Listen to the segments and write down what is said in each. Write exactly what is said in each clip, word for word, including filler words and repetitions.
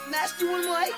nasty one like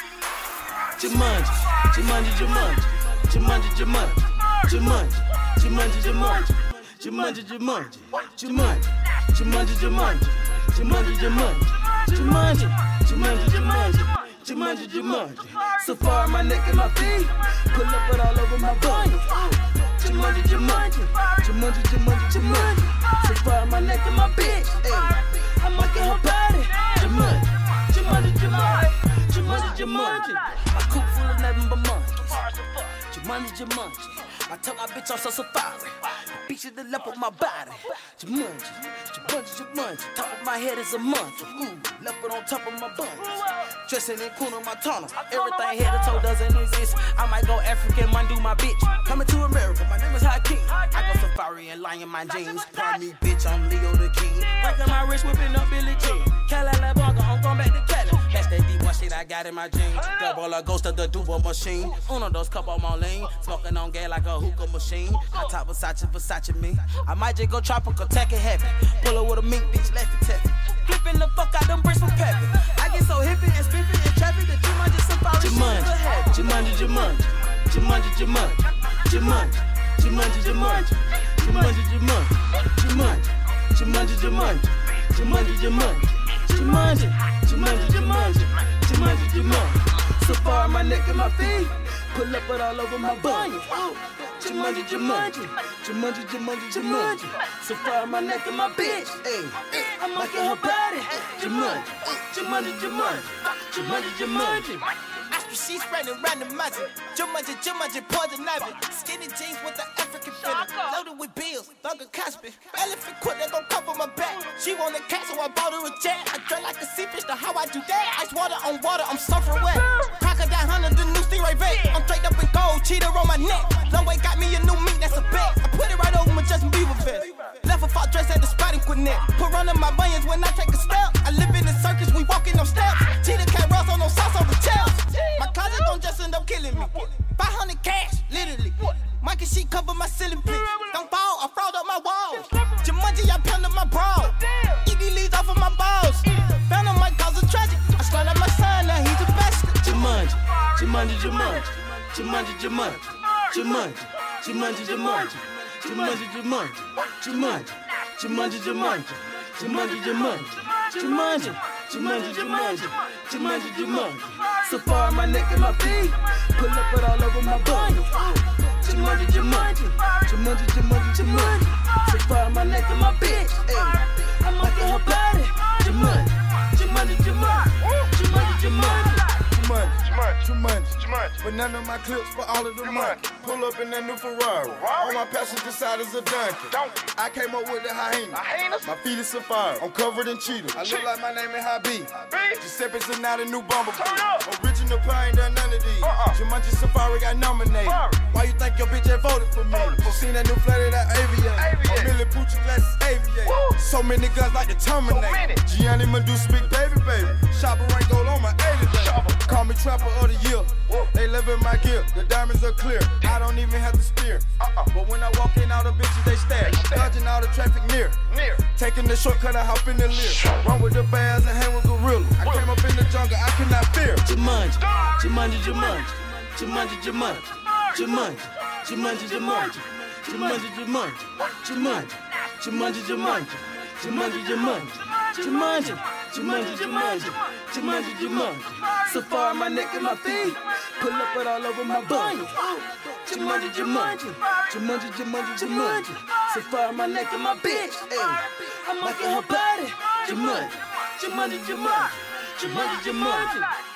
Jumanji, Jumanji, Jumanji, Jumanji, Jumanji, Jumanji, Jumanji, Jumanji, Jumanji, Jumanji, Jumanji, Jumanji, Jumanji, Jumanji, Jumanji, Jumanji, Jumanji, Jumanji, Jumanji, Jumanji. So far my neck and my feet, pull up it all over my body. Jumanji, Jumanji, Jumanji, Jumanji, Jumanji. So far my neck and my bitch, ayy, I'm liking her body. Jumanji, Jumanji, Jumanji, Jumanji, Jumanji. My coop full of nothing but monkeys. Jumanji, Jumanji. I took my bitch off so safari. Beat you the left of my body. Jumanji, Jumanji, Jumanji. Top of my head is a monkey. Ooh, leopard on top of my buns. Dressing in Kuna Montana. Everything head to toe doesn't exist. I might go African, man, do my bitch. Coming to America, my name is Hakeem. I go safari and lion my jeans. Pardon me, bitch, I'm Leo the King. Breaking my wrist, whipping up Billie Jean. Cadillac Blanca, I'm going back to Cali. That's that D one shit I got in my jeans. Double a ghost of the Duval machine. Uno dos cup on my lane. Smoking on gas like a hookah machine. I top Versace, Versace me. I might just go tropical, take it heavy. Pull up with a mink, bitch, left it tap. Flipping the fuck out them bricks for peppin'. I get so hippie and spiffy and trappy that Jumanji safari shit is a habit. Jumanji, Jumanji, Jumanji, Jumanji, Jumanji, Jumanji, Jumanji, Jumanji, Jumanji, Jumanji, Jumanji, Jumanji, Jumanji, Jumanji, Jumanji, Jumanji, Jumanji, Jumanji, Jumanji. So far my neck and my feet, pull up it all over my body. Jumanji, Jumanji, Jumanji, Jumanji, Jumanji. So far my neck and my bitch, ayy, I'm liking her body. Jumanji, Jumanji, Jumanji, Jumanji, Jumanji. She's spreading random magic. Jumanji, Jumanji, poison ivy. Skinny jeans with the African feeling. Loaded with bills, Thugger Cosby. Elephant quit, they gon' cover my back. She want a cat, so I bought her a jet. I drink like a sea fish, to how I do that. Ice water on water, I'm suffering wet. Crocodile Hunter, the new Stingray vet. I'm draped up in gold, cheater on my neck. Long way got me a new mink, that's a bet. I put it right over my Justin Bieber vest. Left a fought dress at the spotting quinnet. Put run in my bunions when I take a step. I live in the circus, we walking on steps. Cheetah cat Ross on no sauce on the chest. My closet don't just end up killing me. five hundred cash, literally. Mikey sheet cover my ceiling please. Don't fall, I fraud up my walls. Jumanji, I pounded my bra. E D leads off of my balls. Found him might cause a tragic. I slide up my son, now he's a bastard. Jumanji, Jumanji, Jumanji, Jumanji, Jumanji, Jumanji, Jumanji, Jumanji, Jumanji, Jumanji, Jumanji, Jumanji, Jumanji, Jumanji, Jumanji, Jumanji, Jumanji, Jumanji, Jumanji, Jumanji. So far my neck and my feet, pull up it all over my body. Jumanji, Jumanji, Jumanji, Jumanji, Jumanji. So far my neck and my bitch, ayy, I'm liking her body. Jumanji, Jumanji, Jumanji, Jumanji, Jumanji. Jumanji, Jumanji, Jumanji. But none of my clips for all of the money. Pull up in that new Ferrari. On my passenger side is a donkey. I came up with the hyena. My feet is safari. I'm covered in cheetah. I look like my name is Habib. Giuseppe's not a new bumblebee. Original pie ain't done none of these. Jumanji Safari got nominated. Why you think your bitch ain't voted for me? Seen that new flight of that aviator. A Millie Pucci glasses aviator. So many guns like the Terminator. Gianni Medusa, big baby, baby. Shopper rank gold on my eighty day. Call me trapper of the year. They live in my gear. The diamonds are clear. I don't even have to steer. But when I walk in, all the bitches they stare. Dodging all the traffic near. Taking the shortcut, I hop in the lift. Run with the bears and hang with gorillas. I came up in the jungle, I cannot fear. Jumanji, Jumanji, Jumanji, Jumanji, Jumanji, Jumanji, Jumanji, Jumanji, Jumanji, Jumanji, Jumanji, Jumanji, Jumanji, Jumanji, Jumanji, Jumanji, Jumanji, Jumanji, Jumanji, Jumanji. So far my neck and my feet, pull up it all over my body. Jumanji, Jumanji, Jumanji, Jumanji, Jumanji. So far my neck and my bitch, ayy, I'm liking her body. Jumanji, Jumanji, Jumanji, Jumanji, Jumanji.